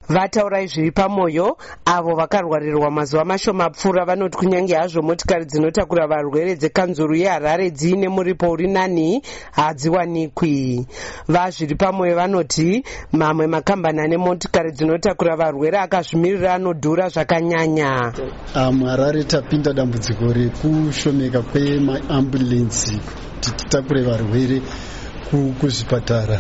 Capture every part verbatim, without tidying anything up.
Vataurai zviri pamwoyo avo vakarwarirwa mazuva mashoma pfuura vanoti kunyange hazvo motikari dzinotakura varwere dzekanzuru yeHarare dziine muripo uri nani hadziwanikwi. Vazviri pamwoyo vanoti mamwe makambani ane motikari dzinotakura varwere akazvimirira anodhura zvakanyanya. Um, Harare tapinda dambudziko rekushomeka kwemaambulensi kuti titakure varwere kuzvipatara.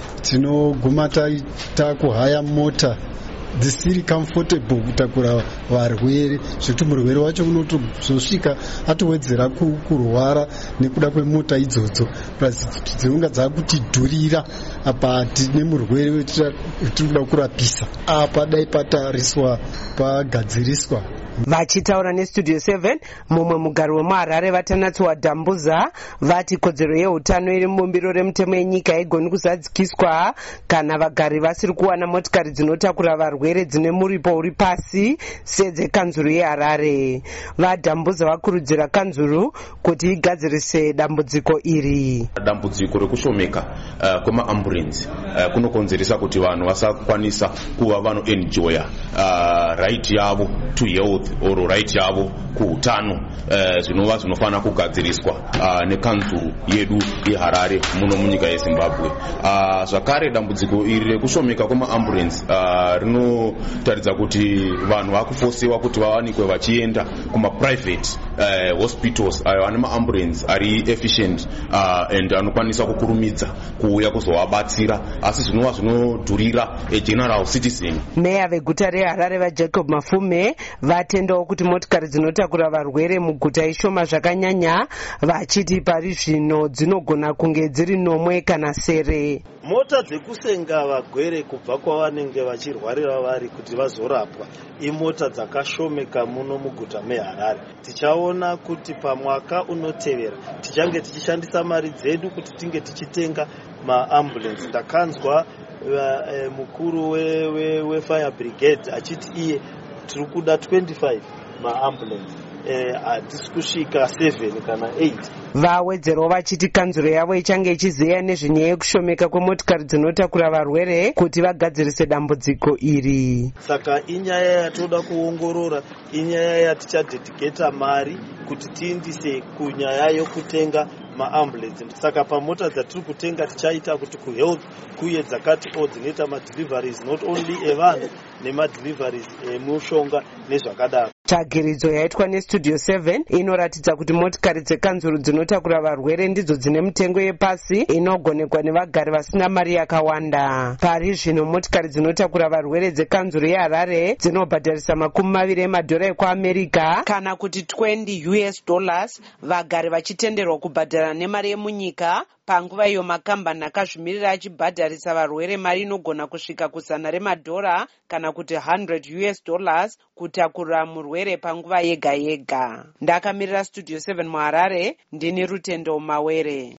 Tinoguma takuhaya mota dzisiri comfortable kutakura varwere zvekuti murwere wacho unotozosvika atowedzera kurwara nekuda kwemota idzodzo plus dzinonga dzakutidhurira apa tine murwere wetinoda kurapisa apa dai patariswa pagadziriswa. Vachitaura neStudio seven, mumwe mugari wemuHarare Vatanatsiwa Dambuza vati kodzero yeutano iri mubumbiro remutemo yenyika haigoni kuzadzikiswa kana vagari vasiri kuwana motikari dzinotakura varwere dzine muripo uri pasi sedzekanzuru yeHarare. VaDambuza vakurudzira kanzuru kuti igadzirise dambudziko iri. Dambudziko rekushomeka uh, kwemaambulensi uh, kunokonzeresa kuti vanhu vasakwanisa kuva vanoenjoya uh, right yavo to health oro right yavo kuutano uh, zvinova zvinofana kugadziriswa uh, nekanzuru yedu yeHarare muno munyika yeZimbabwe. Uh, zvakare dambudziko iri rekushomeka kwemaambulensi uh, rinotaridza kuti vanhu vakufosiwa kuti vawanikwe vachienda kumaprivate uh, hospitals ayo ane maambulensi ari efficient uh, and anokwanisa kukurumidza kuuya kuzovabatsira asi zvinova zvinodhurira a general citizen. Meya veguta reHarare vaJacob Mafume vatendawo kuti motikari dzinotakura varwere muguta ishoma zvakanyanya vachiti pari zvino dzinogona kunge dziri nomwe kana sere. Mota dzekusenga varwere kubva kwavanenge vachirwarira vari kuti vazorapwa imota dzakashomeka muno muguta meHarare. Tichaona kuti pamwaka unotevera tichange tichishandisa mari dzedu kuti tinge tichitenga maambulensi. Ndakanzwa uh, mukuru wefire brigade achiti iye tiri kuda twenty-five maambulensi hatisi kusvika seven kana eight. Vawedzerawo vachiti kanzuro yavo ichange ichiziya nezvenyaya yekushomeka kwemotikari dzinotakura varwere kuti vagadzirise dambudziko iri. Saka inyaya yatoda kuongorora, inyaya yatichadedicata mari kuti tiindise kunyaya yokutenga maambulensi. Saka pamota dzatiri kutenga tichaita kuti kuhealth kuye dzakati o dzinoita madeliveries not only evanhu nemadeliveries emushonga nezvakadaro. Tsvagiridzo yaitwa neStudio seven inoratidza kuti motikari dzekanzuru dzinotakura varwere ndidzo dzine mitengo yepasi inogonekwa nevagari vasina mari yakawanda. Pari zvino motikari dzinotakura varwere dzekanzuru yeHarare dzinobhadharisa makumi maviri emadhora ekuAmerika kana kuti twenty U S dollars, vagari vachitenderwa kubhadhara nemari yemunyika. Panguva iyo makambani akazvimirira achibhadharisa varwere mari inogona kusvika kuzana remadhora kana kuti one hundred U S dollars kutakurira murwere panguva yega yega. Ndakamirira Studio seven muHarare, ndini Rutendo Mawere.